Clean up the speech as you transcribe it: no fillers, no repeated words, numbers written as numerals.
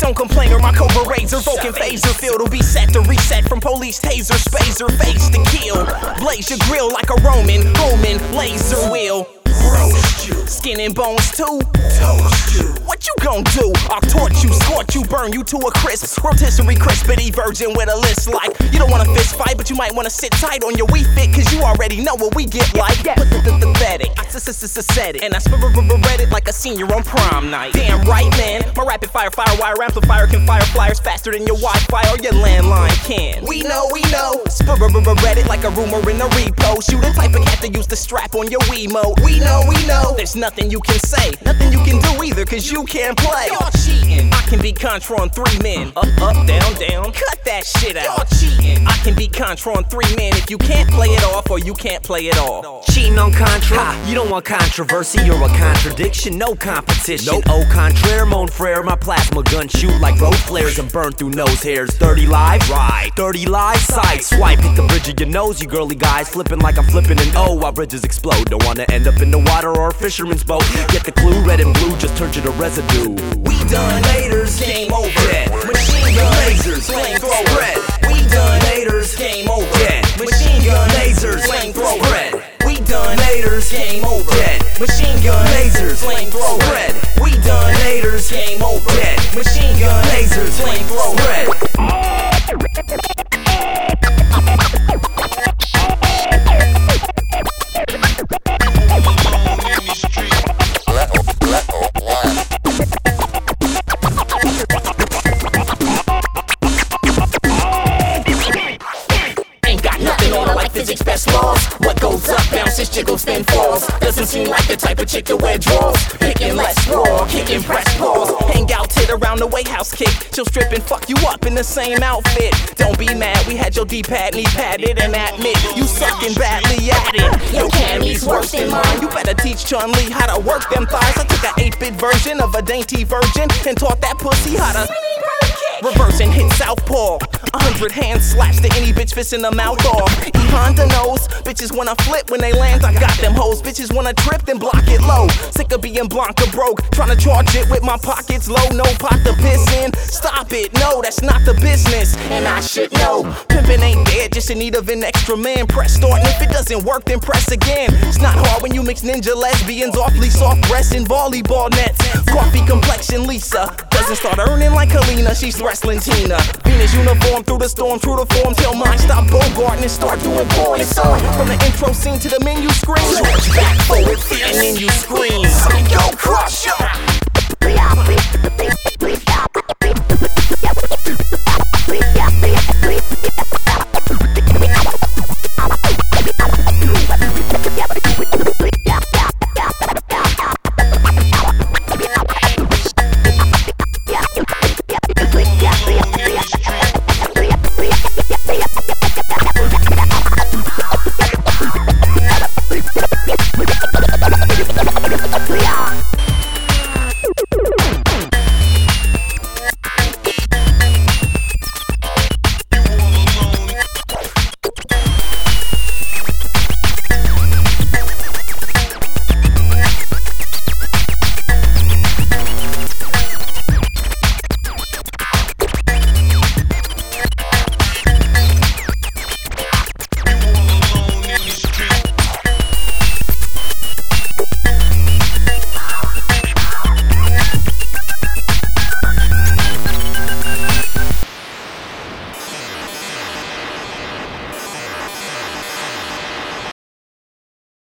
Don't complain or my Cobra razor, Vulcan phaser field will be set to reset from police taser, spazer, face to kill. Blaze your grill like a Roman laser wheel. Roast you. Skin and bones too. Toast you. What you gon' do? I'll torch you, scorch you, burn you to a crisp. Rotisserie crispity virgin with a list like. You don't wanna fist fight, but you might wanna sit tight on your Wii Fit, cause you already know what we get like. Pathetic, I said it, and I read it like a senior on prom night. Damn right, man. My rapid fire firewire amplifier can fire flyers faster than your Wi-Fi or your landline can. We know. Read it like a rumor in a repost. You the type of cat that used to strap on your Wiimote. We know. There's nothing you can say, nothing you can do either, cause you can't play. Y'all cheating. I can beat Contra on 3 men. Up, down. Cut that shit out. Y'all cheating. I can beat Contra on 3 men if you can't play it off or you can't play it all. Cheating on Contra? You don't want controversy, you're a contradiction, no competition. Nope. Au contraire, mon frere, my plasma gun shoot like road flares and burn through nose hairs. 30 live? Right. 30 live? Side swipe, hit the bridge of your nose, you girly guys. Flipping like I'm flipping an O while bridges explode. Don't wanna end up in the water or a fisherman's boat. Get the clue, red and blue just turns you to residue. We done, haters, game over. Dead. Machine gun, lasers, flamethrower. spread. We done, Haters, game over. Dead. Machine gun, lasers, flamethrower. spread. We done, Haters, game over. Dead. Machine gun, Lasers, flamethrower. spread. We done, Haters, game over. Dead. Machine gun, Lasers, flamethrower. spread. Physics best laws. What goes up bounces, jiggles, then falls. Doesn't seem like the type of chick to wear drawers. Hitting less raw, kicking press pause. Hang out, tit around the White House kick. She'll strip and fuck you up in the same outfit. Don't be mad, we had your D-pad knee padded, and admit you sucking badly at it. Your Cammy's worse than mine. You better teach Chun-Li how to work them thighs. I took a 8-bit version of a dainty virgin and taught that pussy how to reverse and hit southpaw. 100 hand slaps to any bitch fist in the mouth off. E Honda knows bitches wanna flip when they land. I got them hoes. Bitches wanna trip then block it low. Sick of being Blanca broke, tryna charge it with my pockets low. No pot to piss in. Stop it, no, that's not the business, and I should know. Pimpin' ain't dead, just in need of an extra man. Press start, and if it doesn't work, then press again. It's not hard when you mix ninja lesbians, awfully soft breasts and volleyball nets. Coffee complexion Lisa doesn't start earning like Helena, she's wrestling Tina. Venus uniform through the storm, true to form, till mine stop Bogarting and start doing porn. It's on from the intro scene to the menu screen. Switch back forward, and then you scream. Yo, crush, yo.